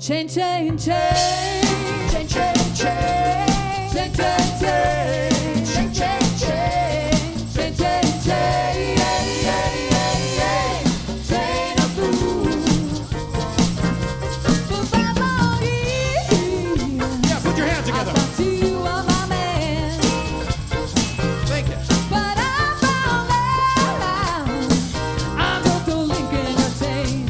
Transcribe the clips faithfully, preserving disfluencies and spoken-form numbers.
Chain, chain, chain. Chain, chain, chain. Chain, chain, chain. Chain, chain, chain. Chain, chain, chain. Chain of fools. For five more years. Yeah, put your hands together. I thought you were my man. Thank you. But I found out I'm just a link in a chain.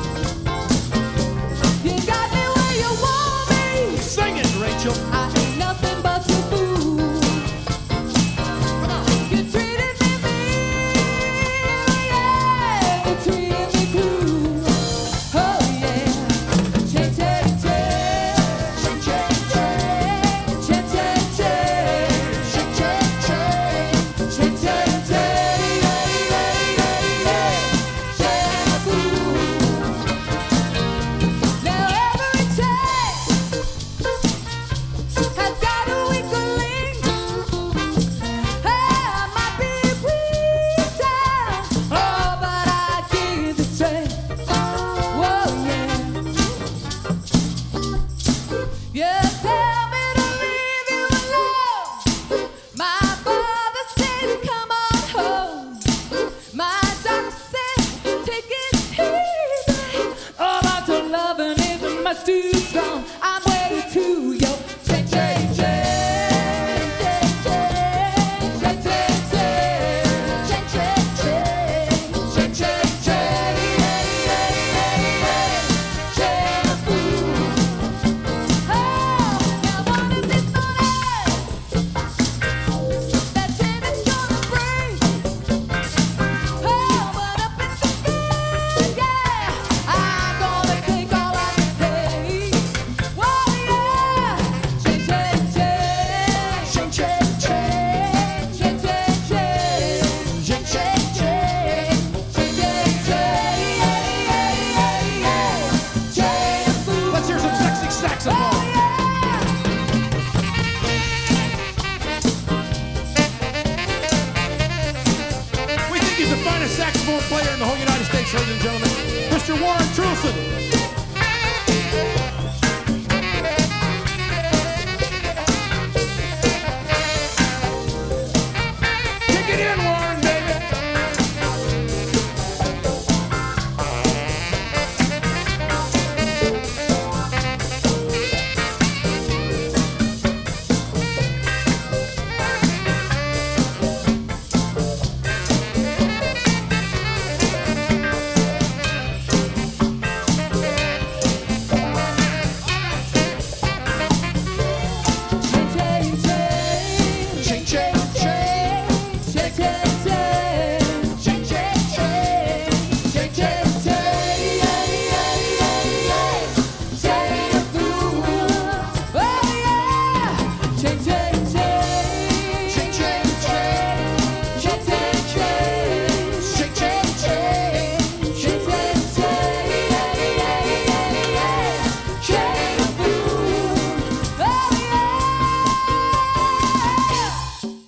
You got me where you want me. Sing it, Rachel. I ain't nothing but your fool. Come on. You treated me mean, yeah. You treated me cruel. Oh yeah. Chain, chain, chain. Chain, chain, chain. Chain, chain, chain. Chain, chain, chain. Chain, chain, chain. Chain of fools. Now every chain has got a weaker link. Hey, I might be weak down, oh, but I give the strength. Whoa, yeah. You tell me to leave you alone. My father said, come on home. My doctor said, take it easy. Oh, but your loving is much too strong. I'm way too young. Chain, chain, chain. Chain, chain, chain. Chain, chain, chain. Chain, chain, chain. Chain of fools. Oh, now what is this money that chain is gonna bring? Oh, but up in the sky, yeah, I'm gonna take all I can take. Whoa, yeah. Chain, chain, chain. Chain, chain, chain. Chain, chain, chain. Chain, chain, chain. Chain, chain, chain. Chain of fools. Let's hear some sexy saxophone. We think he's the finest saxophone player in the whole United States, ladies and gentlemen. Mister Warren